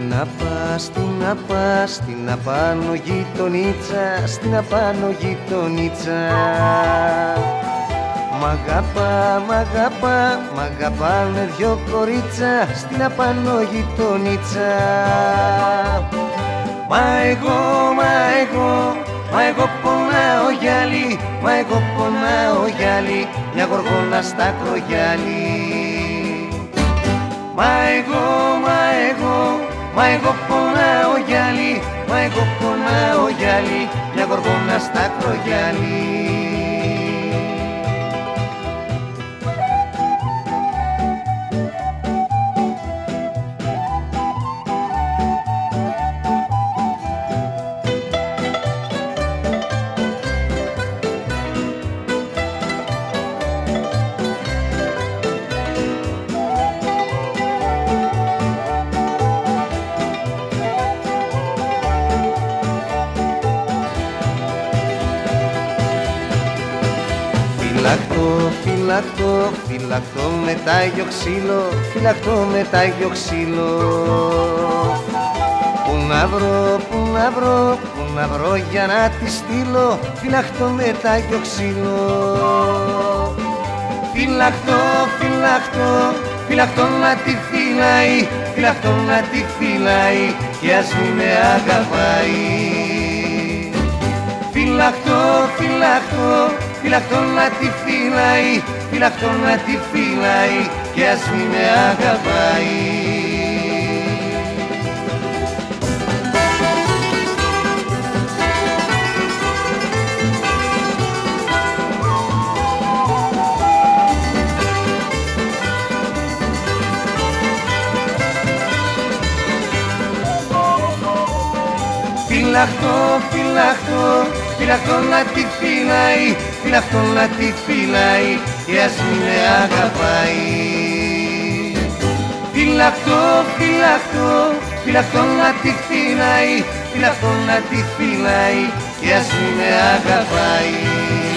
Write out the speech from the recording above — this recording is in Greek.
Στην απάνω γειτονίτσα, στην απάνω γειτονίτσα. Μ' αγαπάνε δυο κορίτσα, στην απάνω γειτονίτσα. Μα εγώ πονάω γυάλι, μα εγώ πονάω γυάλι, μια γοργόνα στα κρογιάλι. Μα εγώ πονάω γυάλι, μα εγώ πονάω γυάλι, μια γοργόνα στα κρογιάλι. Φυλακτώ με τ' Άγιο Ξύλο, φυλακτώ με τ' Άγιο Ξύλο. Πού να βρω για να τη στείλω, φυλακτώ με τ' Άγιο Ξύλο. Φυλακτώ να τη φυλάει, φυλακτώ να τη φυλάει κι ας μη με αγαπάει. Φυλακτώ να τη φυλάει, φυλακτώ να τη φυλάει κι ας μη με αγαπάει. Φυλακτώ να τη φυλάει, φυλακτώ να τη φυλάει κι ας μη με αγαπάει. Φυλακτώ να τη φυλάει, φυλακτώ να τη φυλάει κι ας μη με αγαπάει.